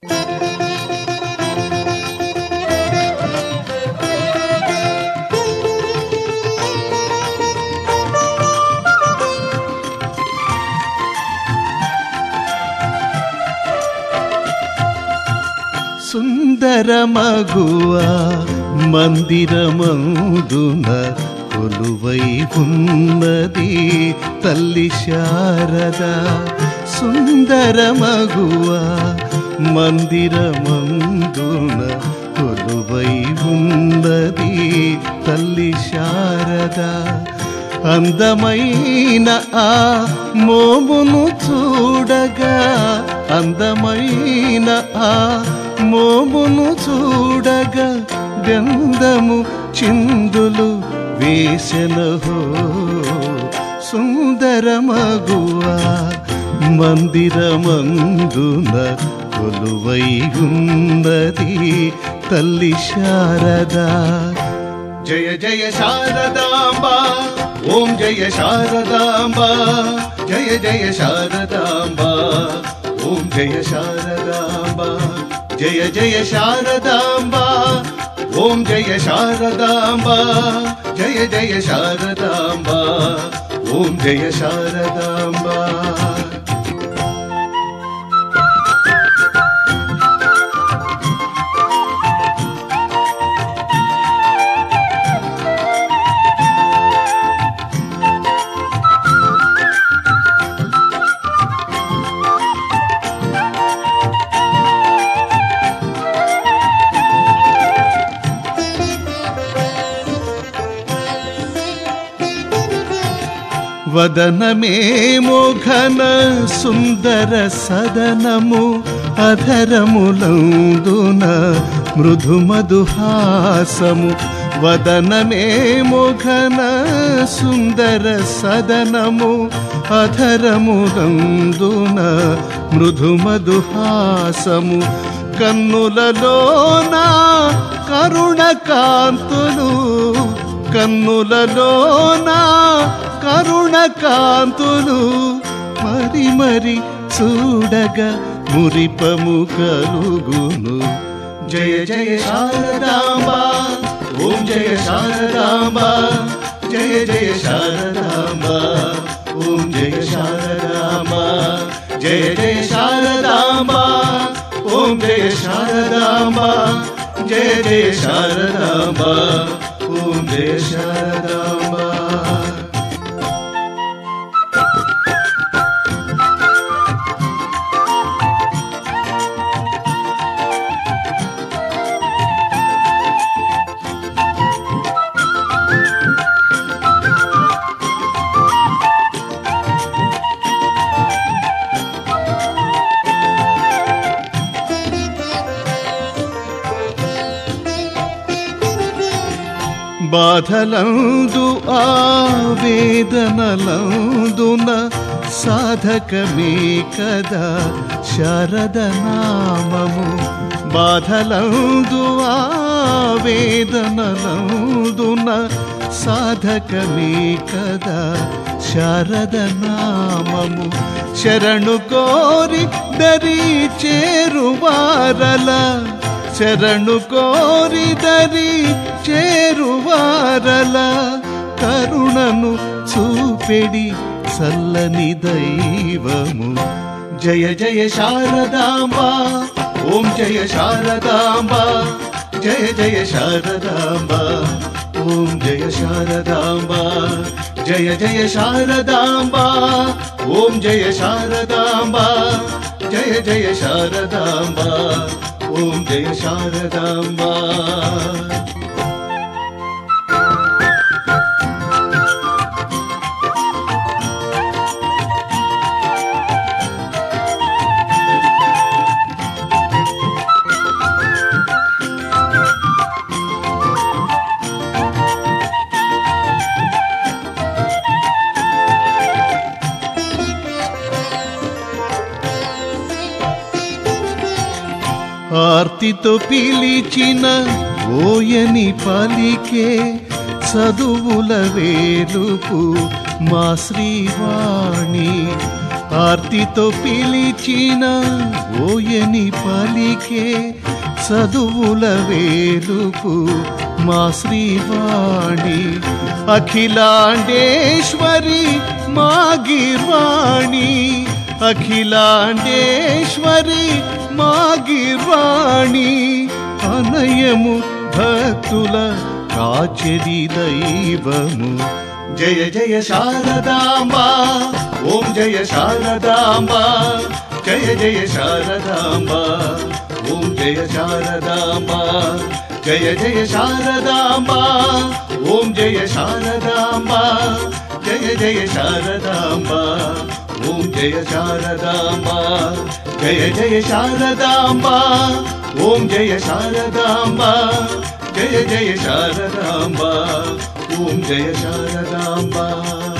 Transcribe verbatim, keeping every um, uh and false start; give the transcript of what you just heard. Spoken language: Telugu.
సుందరమగువ మందిరమందున కొలువై ఉన్నది తల్లి శారద. సుందరమగువ మందిరమందున కొలువై ఉన్నది తల్లి శారద. అందమైన ఆ మోమును చూడగా, అందమైన ఆ మోమును చూడగా గంధము చిందులు వేసెనహో. సుందరమగువ మందిరమందున కొలువై ఉన్నది తల్లి శారద. జయ జయ శారదాంబ, ఓం జయ శారదాంబ, జయ జయ శారదాంబ, ఓం జయ శారదాంబ, జయ జయ శారదాంబ, ఓం జయ శారదాంబ, జయ జయ శారదాంబ, ఓం జయ శారదాంబ. వదనమేమో ఘన సుందర సదనము, అధరములందున మృదు మధుహాసము. వదనమేమో ఘన సుందర సదనము, అధరములందున మృదు మధుహాసము. కన్నులలోన కరుణ కాంతులు, కన్నులలోన కరుణ కాంతులు మరి మరి చూడగా మురిపము కలుగును. జయ జయ శారదాంబ, ఓం జయ శారదాంబ, జయ జయ శారదాంబ, ఓం జయ శారదాంబ, జయ జయ శారదాంబ, ఓం జయ శారదాంబ, జయ జయ శారదాంబ, ఓం జయ శారదాంబ. బాధలందు ఆవేదనలందున సాధకమే కదా శారద నామము. బాధలందు ఆవేదనలందున సాధకమే కదా శారద నామము. శరణు కోరి దరి చేరువారల, శరణు కోరి దరి చేరువారల కరుణను చూపెడి చల్లని దైవము. జయ జయ శారదాంబ, ఓం జయ శారదాంబ, జయ జయ శారదాంబ, ఓం జయ శారదాంబ, జయ జయ శారదాంబ, ఓం జయ శారదాంబ, జయ జయ శారదాంబ, ఓం జయ శారదాంబ. ఆర్తితో పిలిచిన ఓయని పలికే చదువుల వేలుపు మా శ్రీవాణి. ఆర్తితో పిలిచిన ఓయని పలికే చదువుల వేలుపు మా శ్రీవాణి అఖిలాండేశ్వరి మా గిర్వాణి అఖిలాండేశ్వరి మా గిర్వాణి అనయము భక్తుల కాచెడి దైవము జయ జయ శారదాంబా ఓం జయ శారదాంబా జయ జయ శారదాంబా ఓం జయ శారదాంబా జయ జయ శారదాంబా ఓం జయ శారదాంబా జయ జయ శారదాంబా ఓం జయ శారదాంబా జయ జయ శారదాంబా ఓం జయ శారదాంబా జయ జయ శారదాంబా ఓం జయ శారదాంబా